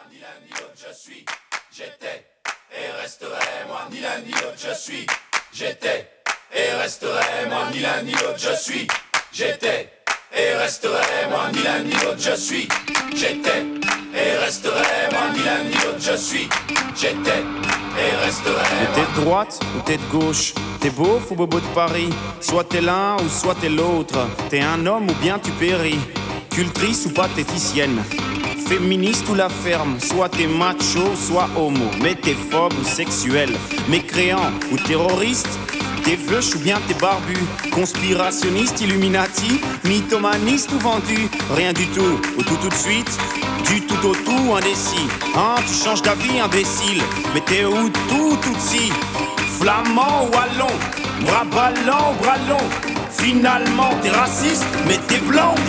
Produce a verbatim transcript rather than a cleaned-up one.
ni l'un ni l'autre je suis, j'étais et resterai. Moi ni l'un ni l'autre je suis, j'étais et resterai. Moi ni l'un ni l'autre je suis, j'étais et resterai. Moi ni l'un ni l'autre je suis, j'étais et resterai. Moi ni l'un ni l'autre je suis, j'étais et resterai. Mais t'es de droite ou t'es de gauche? T'es beauf ou bobo de Paris? Soit t'es l'un ou soit t'es l'autre. T'es un homme ou bien tu péris. Cultrice ou pathéticienne, féministe ou la ferme. Soit t'es macho, soit homo. Mais t'es phobe ou sexuel, mécréant ou terroriste. T'es veuche ou bien t'es barbu. Conspirationniste, illuminati, mythomaniste ou vendu. Rien du tout ou tout tout de suite. Du tout au tout indécis. Hein, tu changes d'avis imbécile. Mais t'es où tout tout si. Flamand ou wallon, bras ballants ou bras longs. Finalement t'es raciste, mais t'es blanc.